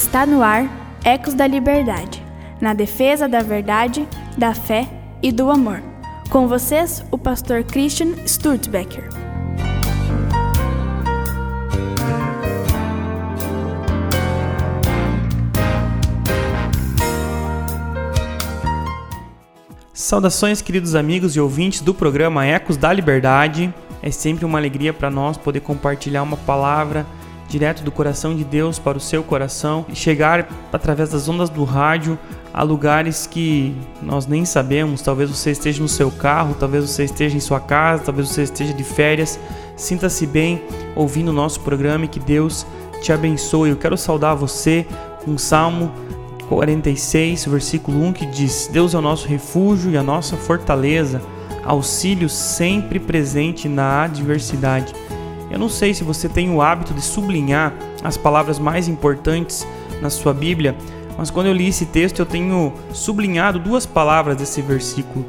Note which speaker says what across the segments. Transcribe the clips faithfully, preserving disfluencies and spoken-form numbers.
Speaker 1: Está no ar Ecos da Liberdade, na defesa da verdade, da fé e do amor. Com vocês, o pastor Christian Sturzbecker.
Speaker 2: Saudações, queridos amigos e ouvintes do programa Ecos da Liberdade. É sempre uma alegria para nós poder compartilhar uma palavra direto do coração de Deus para o seu coração e chegar através das ondas do rádio a lugares que nós nem sabemos. Talvez você esteja no seu carro, talvez você esteja em sua casa, talvez você esteja de férias. Sinta-se bem ouvindo o nosso programa e que Deus te abençoe. Eu quero saudar você com o Salmo quarenta e seis, versículo um, que diz: Deus é o nosso refúgio e a nossa fortaleza, auxílio sempre presente na adversidade. Eu não sei se você tem o hábito de sublinhar as palavras mais importantes na sua Bíblia, mas quando eu li esse texto eu tenho sublinhado duas palavras desse versículo,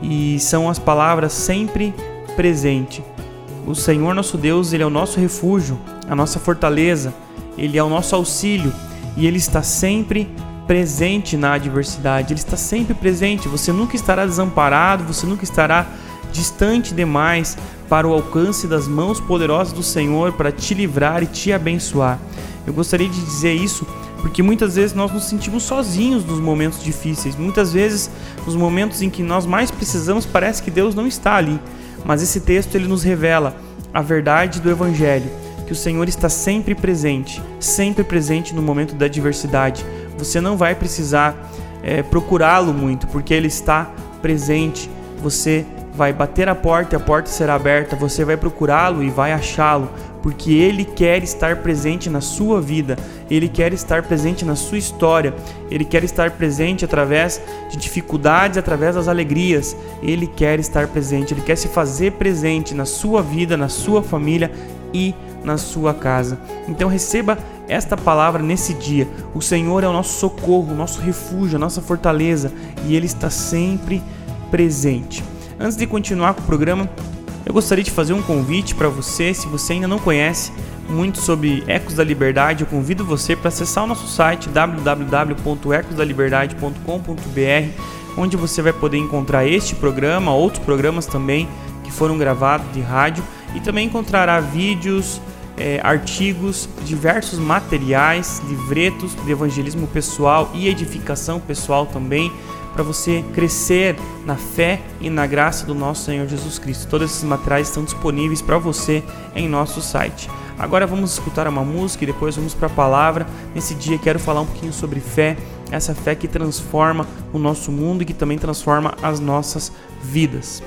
Speaker 2: e são as palavras sempre presente. O Senhor nosso Deus, Ele é o nosso refúgio, a nossa fortaleza, Ele é o nosso auxílio e Ele está sempre presente na adversidade. Ele está sempre presente, você nunca estará desamparado, você nunca estará distante demais para o alcance das mãos poderosas do Senhor para te livrar e te abençoar. Eu gostaria de dizer isso porque muitas vezes nós nos sentimos sozinhos nos momentos difíceis. Muitas vezes, nos momentos em que nós mais precisamos, parece que Deus não está ali. Mas esse texto ele nos revela a verdade do Evangelho, que o Senhor está sempre presente, sempre presente no momento da adversidade. Você não vai precisar é, procurá-lo muito, porque Ele está presente. Você vai bater a porta e a porta será aberta. Você vai procurá-lo e vai achá-lo, porque Ele quer estar presente na sua vida. Ele quer estar presente na sua história. Ele quer estar presente através de dificuldades, através das alegrias. Ele quer estar presente. Ele quer se fazer presente na sua vida, na sua família e na sua casa. Então receba esta palavra nesse dia. O Senhor é o nosso socorro, o nosso refúgio, a nossa fortaleza, e Ele está sempre presente. Antes de continuar com o programa, eu gostaria de fazer um convite para você. Se você ainda não conhece muito sobre Ecos da Liberdade, eu convido você para acessar o nosso site w w w ponto ecos da liberdade ponto com ponto b r, onde você vai poder encontrar este programa, outros programas também que foram gravados de rádio, e também encontrará vídeos, É, artigos, diversos materiais, livretos de evangelismo pessoal e edificação pessoal também, para você crescer na fé e na graça do nosso Senhor Jesus Cristo. Todos esses materiais estão disponíveis para você em nosso site. Agora vamos escutar uma música e depois vamos para a palavra. Nesse dia quero falar um pouquinho sobre fé, essa fé que transforma o nosso mundo e que também transforma as nossas vidas.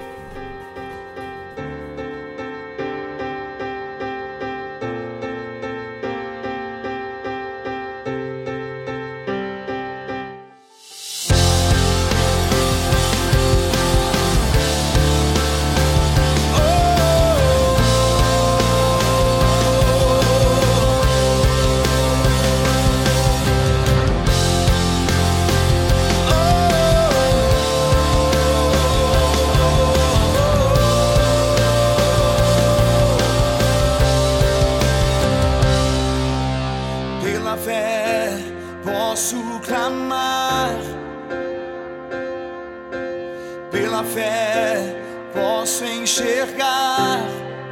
Speaker 3: Pela fé posso enxergar,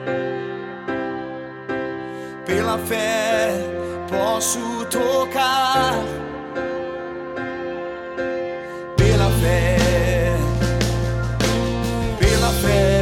Speaker 3: pela fé posso tocar, pela fé, pela fé.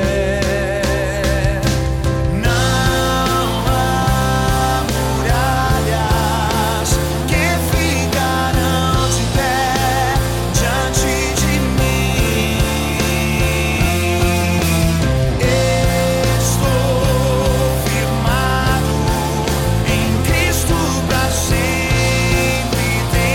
Speaker 4: Firmado em Cristo pra sempre.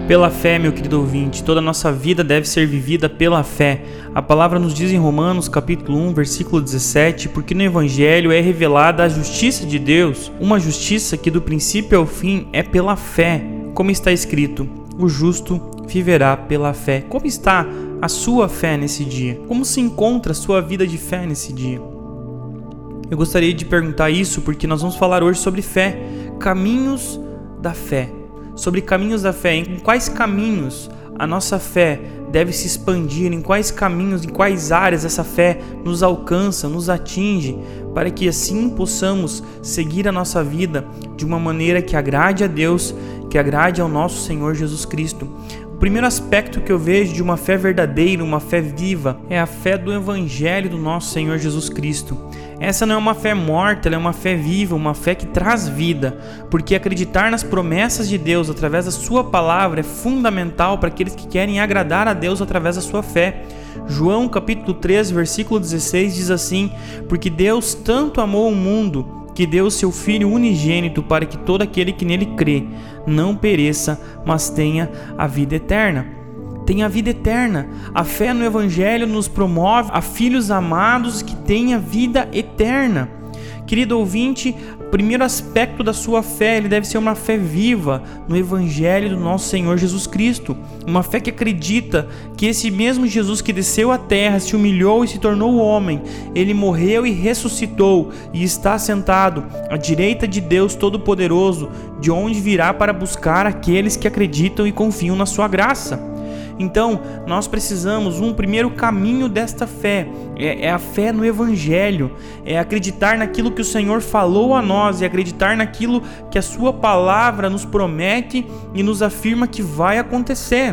Speaker 2: Pela fé, meu querido ouvinte, toda a nossa vida deve ser vivida pela fé. A palavra nos diz em Romanos capítulo um, versículo dezessete, porque no Evangelho é revelada a justiça de Deus, uma justiça que do princípio ao fim é pela fé, como está escrito, o justo viverá pela fé. Como está a sua fé nesse dia? Como se encontra a sua vida de fé nesse dia? Eu gostaria de perguntar isso porque nós vamos falar hoje sobre fé, caminhos da fé. Sobre caminhos da fé, em quais caminhos a nossa fé deve se expandir, em quais caminhos, em quais áreas essa fé nos alcança, nos atinge, para que assim possamos seguir a nossa vida de uma maneira que agrade a Deus, que agrade ao nosso Senhor Jesus Cristo. O primeiro aspecto que eu vejo de uma fé verdadeira, uma fé viva, é a fé do Evangelho do nosso Senhor Jesus Cristo. Essa não é uma fé morta, ela é uma fé viva, uma fé que traz vida, porque acreditar nas promessas de Deus através da sua palavra é fundamental para aqueles que querem agradar a Deus através da sua fé. João capítulo três, versículo dezesseis diz assim: porque Deus tanto amou o mundo, que deu o seu Filho unigênito para que todo aquele que nele crê não pereça, mas tenha a vida eterna. Tem a vida eterna. A fé no Evangelho nos promove a filhos amados que têm a vida eterna. Querido ouvinte, o primeiro aspecto da sua fé, ele deve ser uma fé viva no Evangelho do nosso Senhor Jesus Cristo. Uma fé que acredita que esse mesmo Jesus que desceu à terra, se humilhou e se tornou homem, ele morreu e ressuscitou e está sentado à direita de Deus Todo-Poderoso, de onde virá para buscar aqueles que acreditam e confiam na sua graça. Então, nós precisamos, um primeiro caminho desta fé, é, é a fé no Evangelho, é acreditar naquilo que o Senhor falou a nós, é acreditar naquilo que a sua palavra nos promete e nos afirma que vai acontecer.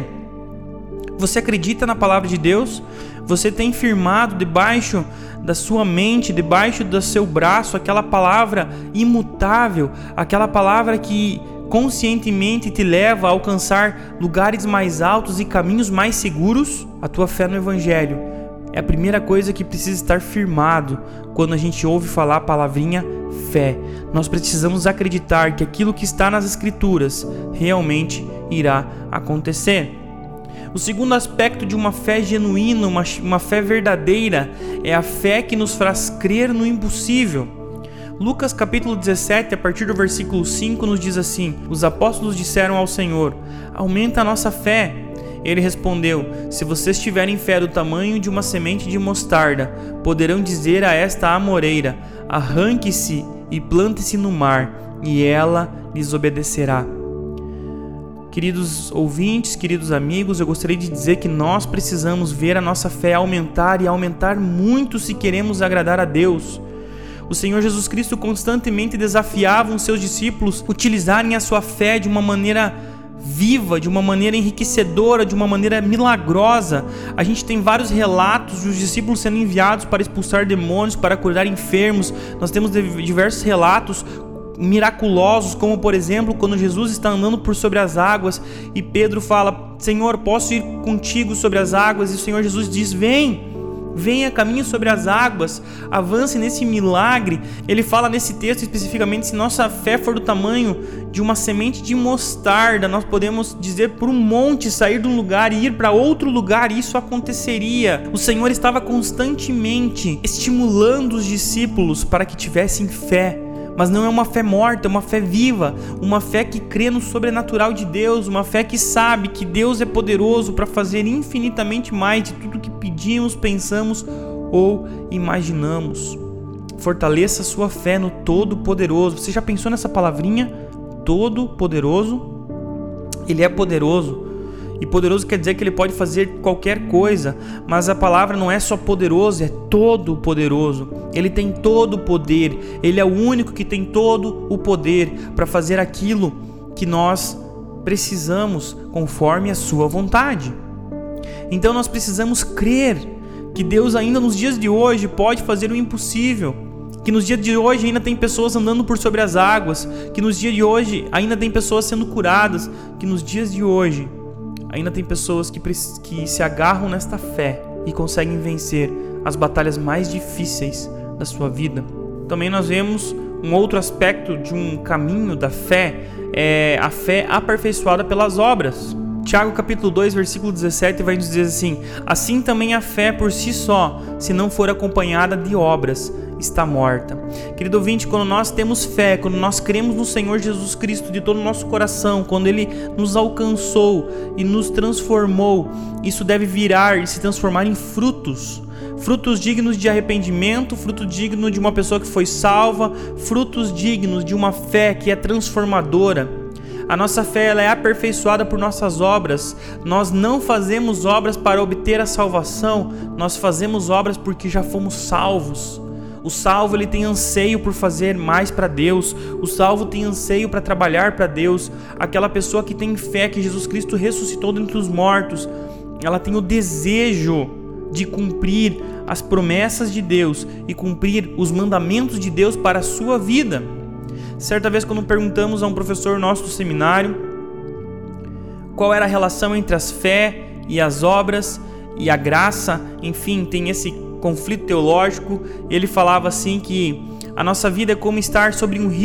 Speaker 2: Você acredita na palavra de Deus? Você tem firmado debaixo da sua mente, debaixo do seu braço, aquela palavra imutável, aquela palavra que conscientemente te leva a alcançar lugares mais altos e caminhos mais seguros? A tua fé no Evangelho é a primeira coisa que precisa estar firmado quando a gente ouve falar a palavrinha fé. Nós precisamos acreditar que aquilo que está nas Escrituras realmente irá acontecer. O segundo aspecto de uma fé genuína, uma, uma fé verdadeira, é a fé que nos faz crer no impossível. Lucas capítulo dezessete, a partir do versículo cinco, nos diz assim: os apóstolos disseram ao Senhor: aumenta a nossa fé. Ele respondeu: se vocês tiverem fé do tamanho de uma semente de mostarda, poderão dizer a esta amoreira: arranque-se e plante-se no mar, e ela lhes obedecerá. Queridos ouvintes, queridos amigos, eu gostaria de dizer que nós precisamos ver a nossa fé aumentar e aumentar muito se queremos agradar a Deus. O Senhor Jesus Cristo constantemente desafiava os seus discípulos a utilizarem a sua fé de uma maneira viva, de uma maneira enriquecedora, de uma maneira milagrosa. A gente tem vários relatos dos discípulos sendo enviados para expulsar demônios, para curar enfermos. Nós temos diversos relatos miraculosos, como por exemplo, quando Jesus está andando por sobre as águas e Pedro fala: Senhor, posso ir contigo sobre as águas? E o Senhor Jesus diz: vem. Venha, caminhe sobre as águas, avance nesse milagre. Ele fala nesse texto especificamente: se nossa fé for do tamanho de uma semente de mostarda, nós podemos dizer por um monte sair de um lugar e ir para outro lugar, e isso aconteceria. O Senhor estava constantemente estimulando os discípulos para que tivessem fé. Mas não é uma fé morta, é uma fé viva, uma fé que crê no sobrenatural de Deus, uma fé que sabe que Deus é poderoso para fazer infinitamente mais de tudo que pedimos, pensamos ou imaginamos. Fortaleça a sua fé no Todo-Poderoso. Você já pensou nessa palavrinha? Todo-Poderoso? Ele é poderoso. E poderoso quer dizer que ele pode fazer qualquer coisa, mas a palavra não é só poderoso, é todo poderoso. Ele tem todo o poder, ele é o único que tem todo o poder para fazer aquilo que nós precisamos conforme a sua vontade. Então nós precisamos crer que Deus ainda nos dias de hoje pode fazer o impossível, que nos dias de hoje ainda tem pessoas andando por sobre as águas, que nos dias de hoje ainda tem pessoas sendo curadas, que nos dias de hoje ainda tem pessoas que, que se agarram nesta fé e conseguem vencer as batalhas mais difíceis da sua vida. Também nós vemos um outro aspecto de um caminho da fé, é a fé aperfeiçoada pelas obras. Tiago capítulo dois, versículo dezessete vai nos dizer assim: assim também a fé por si só, se não for acompanhada de obras, está morta. Querido ouvinte, quando nós temos fé, quando nós cremos no Senhor Jesus Cristo de todo o nosso coração, quando Ele nos alcançou e nos transformou, isso deve virar e se transformar em frutos. Frutos dignos de arrependimento, fruto digno de uma pessoa que foi salva, frutos dignos de uma fé que é transformadora. A nossa fé ela é aperfeiçoada por nossas obras. Nós não fazemos obras para obter a salvação, nós fazemos obras porque já fomos salvos. O salvo ele tem anseio por fazer mais para Deus. O salvo tem anseio para trabalhar para Deus. Aquela pessoa que tem fé que Jesus Cristo ressuscitou dentre os mortos, ela tem o desejo de cumprir as promessas de Deus e cumprir os mandamentos de Deus para a sua vida. Certa vez, quando perguntamos a um professor nosso do seminário qual era a relação entre as fé e as obras e a graça, enfim, tem esse conflito teológico, ele falava assim que a nossa vida é como estar sobre um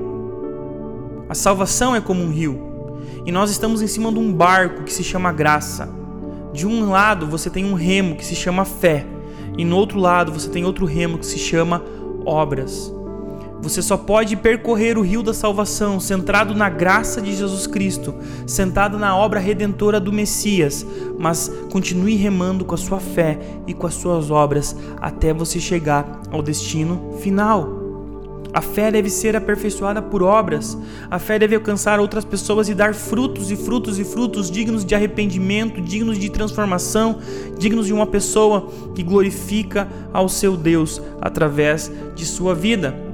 Speaker 2: rio, a salvação é como um rio, e nós estamos em cima de um barco que se chama graça. De um lado você tem um remo que se chama fé, e no outro lado você tem outro remo que se chama obras. Você só pode percorrer o rio da salvação centrado na graça de Jesus Cristo, sentado na obra redentora do Messias, mas continue remando com a sua fé e com as suas obras até você chegar ao destino final. A fé deve ser aperfeiçoada por obras. A fé deve alcançar outras pessoas e dar frutos e frutos e frutos dignos de arrependimento, dignos de transformação, dignos de uma pessoa que glorifica ao seu Deus através de sua vida.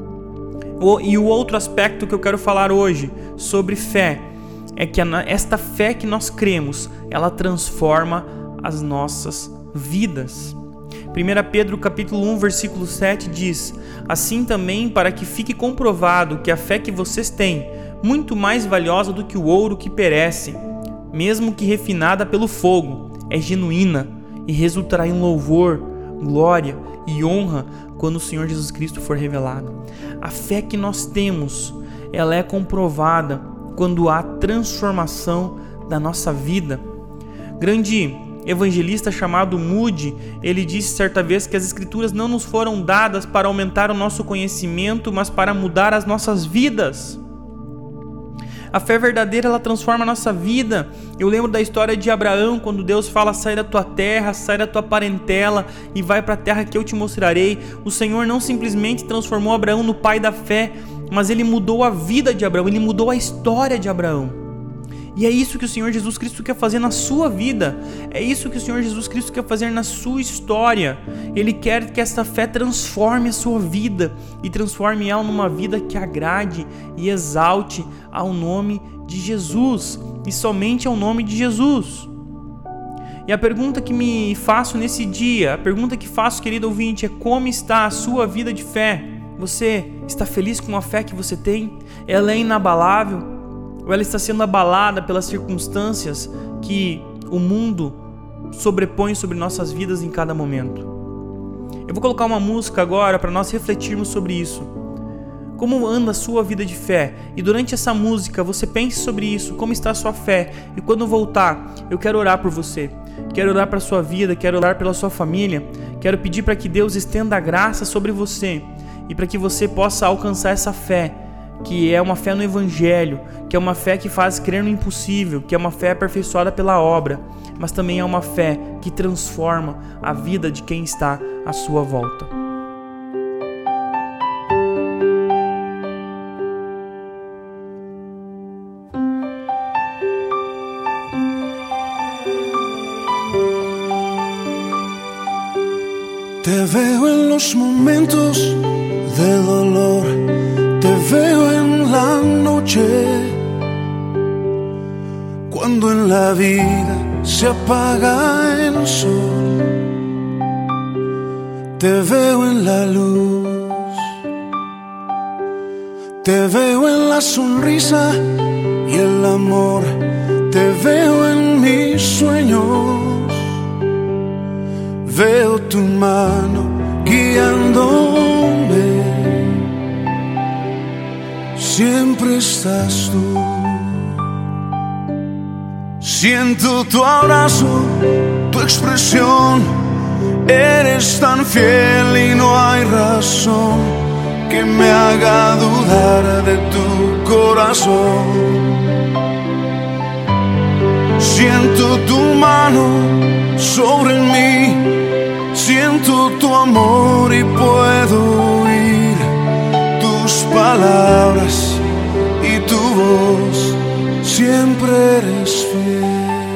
Speaker 2: E o outro aspecto que eu quero falar hoje sobre fé é que esta fé que nós cremos, ela transforma as nossas vidas. primeira Pedro capítulo um, versículo sete diz: assim também, para que fique comprovado que a fé que vocês têm, muito mais valiosa do que o ouro que perece, mesmo que refinada pelo fogo, é genuína e resultará em louvor, glória e honra quando o Senhor Jesus Cristo for revelado. A fé que nós temos, ela é comprovada quando há transformação da nossa vida. Grande evangelista chamado Moody, ele disse certa vez que as escrituras não nos foram dadas para aumentar o nosso conhecimento, mas para mudar as nossas vidas. A fé verdadeira, ela transforma a nossa vida. Eu lembro da história de Abraão, quando Deus fala: sai da tua terra, sai da tua parentela e vai para a terra que eu te mostrarei. O Senhor não simplesmente transformou Abraão no pai da fé, mas Ele mudou a vida de Abraão, Ele mudou a história de Abraão. E é isso que o Senhor Jesus Cristo quer fazer na sua vida. É isso que o Senhor Jesus Cristo quer fazer na sua história. Ele quer que essa fé transforme a sua vida e transforme ela numa vida que agrade e exalte ao nome de Jesus, e somente ao nome de Jesus. E a pergunta que me faço nesse dia, a pergunta que faço, querido ouvinte, é: como está a sua vida de fé? Você está feliz com a fé que você tem? Ela é inabalável? Ou ela está sendo abalada pelas circunstâncias que o mundo sobrepõe sobre nossas vidas em cada momento? Eu vou colocar uma música agora para nós refletirmos sobre isso. Como anda a sua vida de fé? E durante essa música você pense sobre isso, como está a sua fé. E quando voltar, eu quero orar por você. Quero orar para a sua vida, quero orar pela sua família. Quero pedir para que Deus estenda a graça sobre você e para que você possa alcançar essa fé, que é uma fé no Evangelho, que é uma fé que faz crer no impossível, que é uma fé aperfeiçoada pela obra, mas também é uma fé que transforma a vida de quem está à sua volta.
Speaker 3: Te veo en los momentos de dolor, te veo en la noche, cuando en la vida se apaga el sol. Te veo en la luz, te veo en la sonrisa y el amor, te veo en mis sueños. Veo tu mano guiándome, siempre estás tú, Siento tu abrazo, tu expresión. Eres tan fiel y no hay razón que me haga dudar de tu corazón. Siento tu mano sobre mí, siento tu amor y puedo oír tus palabras y tu voz. Siempre eres fiel.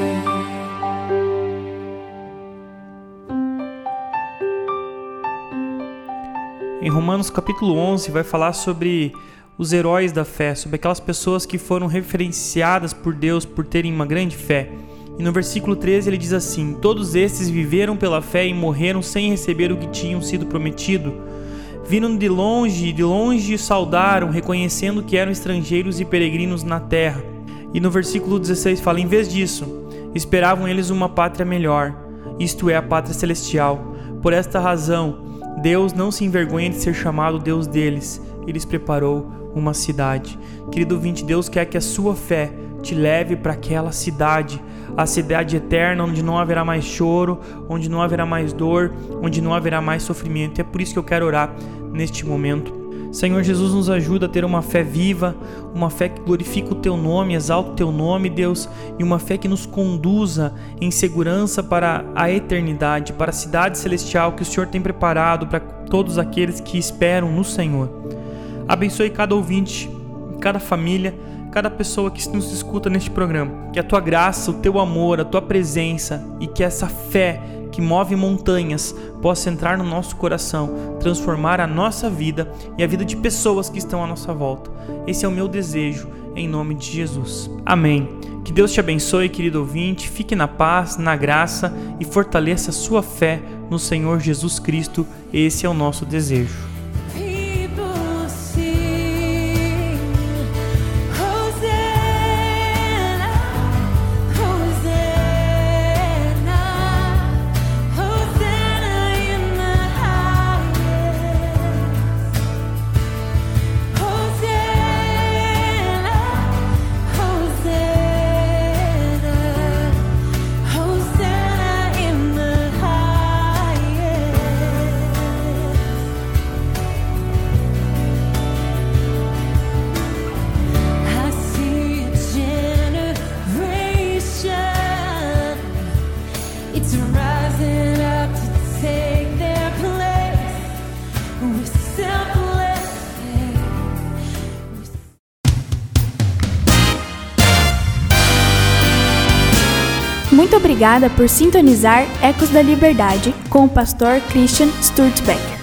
Speaker 2: Em Romanos capítulo onze vai falar sobre os heróis da fé, sobre aquelas pessoas que foram referenciadas por Deus por terem uma grande fé. E no versículo treze ele diz assim: todos estes viveram pela fé e morreram sem receber o que tinham sido prometido. Viram de longe e de longe saudaram, reconhecendo que eram estrangeiros e peregrinos na terra. E no versículo dezesseis fala: em vez disso, esperavam eles uma pátria melhor, isto é, a pátria celestial. Por esta razão, Deus não se envergonha de ser chamado Deus deles. Ele lhes preparou uma cidade. Querido ouvinte, Deus quer que a sua fé te leve para aquela cidade, a cidade eterna, onde não haverá mais choro, onde não haverá mais dor, onde não haverá mais sofrimento. E é por isso que eu quero orar neste momento. Senhor Jesus, nos ajuda a ter uma fé viva, uma fé que glorifica o Teu nome, exalta o Teu nome, Deus, e uma fé que nos conduza em segurança para a eternidade, para a cidade celestial que o Senhor tem preparado para todos aqueles que esperam no Senhor. Abençoe cada ouvinte, cada família, cada pessoa que nos escuta neste programa. Que a Tua graça, o Teu amor, a Tua presença e que essa fé que move montanhas possa entrar no nosso coração, transformar a nossa vida e a vida de pessoas que estão à nossa volta. Esse é o meu desejo, em nome de Jesus. Amém. Que Deus te abençoe, querido ouvinte. Fique na paz, na graça e fortaleça a sua fé no Senhor Jesus Cristo. Esse é o nosso desejo.
Speaker 1: Muito obrigada por sintonizar Ecos da Liberdade com o pastor Christian Sturtbecker.